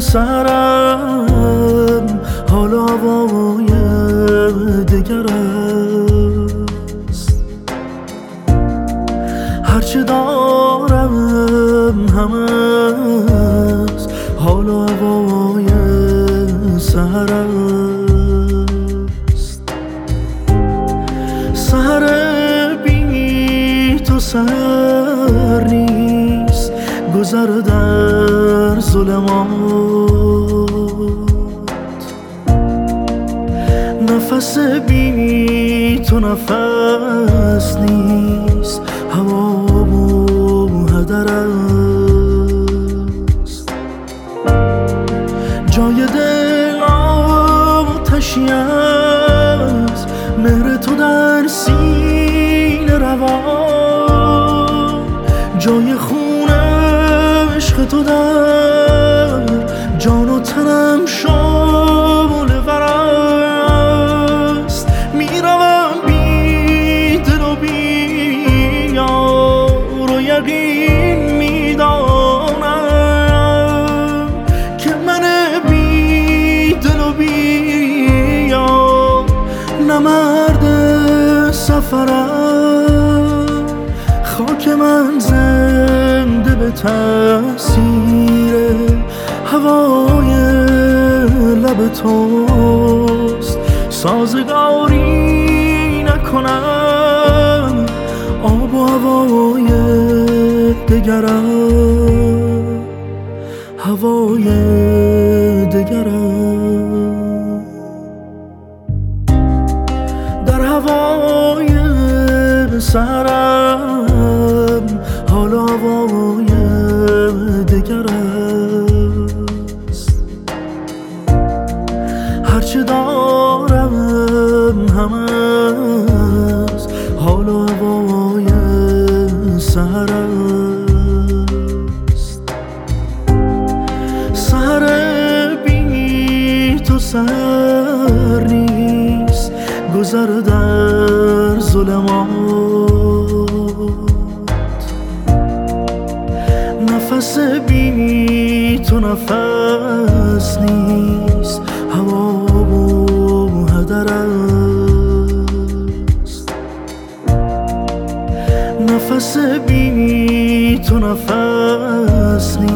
سرم حال و هوای دگر است. هرچه دارم هم از حال و هوای سحر است. سحر بی تو سحر نیست، گذر در ظلمات. نفس بی تو نفس نیست، هوا و هدر است. جای دل آتشی است، مهر تو در سینه روان. جای خون عشق تو در جان و تنم شعله ور است. میروم بی دل و بی یار و یقین میدانم که من بی دل و بی یار نه مرد سفرم. خاک من زنده به تأثیر هوای لب توست. سازگاری نکنم آب و هوای دگرم، هوای دگرم. در هوای سرم حال و هوای دگر است. هرچه دارم هم از حال و هوای سحر است. سحر بی تو سحر نیست، گذر در ظلمات. نفس بی تو نفس نیست، هوا و هدر است. جای دل آتشی است، مهر تو در سینه روان. جای خون عشق تو در جان و تنم شعله ور است. میروم بی دل و بی یار و یقین میدانم که من بی دل و بی یار نه مرد سفرم. خاک من زنده به تأثیر هوای لب توست. سازگاری نکنم آب و هوای دگرم، هوای دگرم. نفس نیست، هوا و هدر است. نفس بی تو نفس نیست.